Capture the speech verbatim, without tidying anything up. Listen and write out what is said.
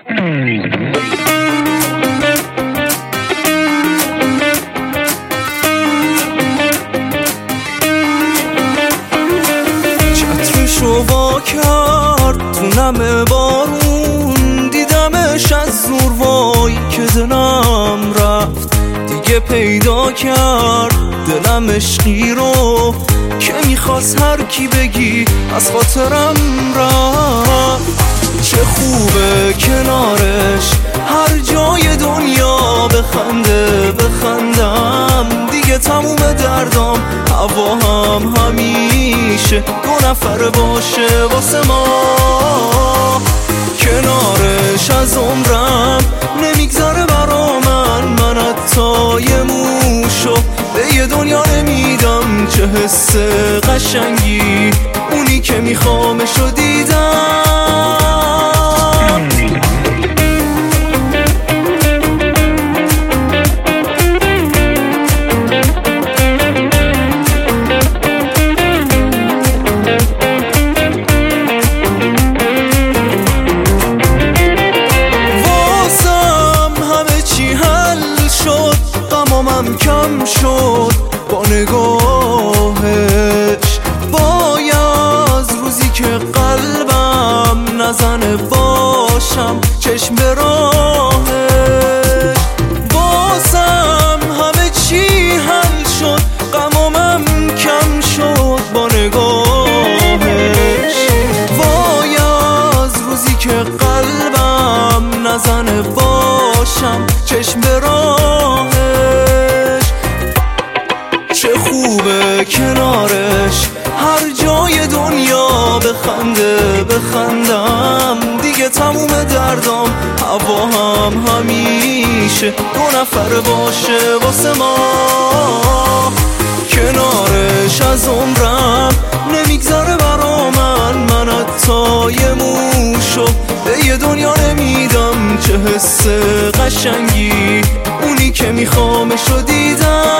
چترشو وا کرد تو نم بارون، دیدمش از زور وای که دلم رفت. دیگه پیدا کرد دلم عشقی رو که میخواست هر کی بگی از خاطرم رفت. چه خوبه کنارش هر جای دنیا بخنده بخندم، دیگه تموم دردام هوا هم همیشه دو نفر باشه واسه ما. کنارش از عمرم نمیگذره برا من، من حتی یه موشو به یه دنیا نمیدم. چه حس قشنگی اونی که میخوامشو دیدم. غمامم کم شد با نگاهش، وای از روزی که قلبم نزنه باشم چشم به راهش. بازم همه چی حل شد، غمامم کم شد با نگاهش، وای از روزی که قلبم نزنه باشم چشم به راهش. چه خوبه کنارش هر جای دنیا بخنده بخندم، دیگه تموم دردام هوا هم همیشه دو نفر باشه واسه ما. کنارش از عمرم نمیگذره برا من، من حتی یه موشو به یه دنیا نمیدم. چه حس قشنگی اونی که میخوامشو دیدم.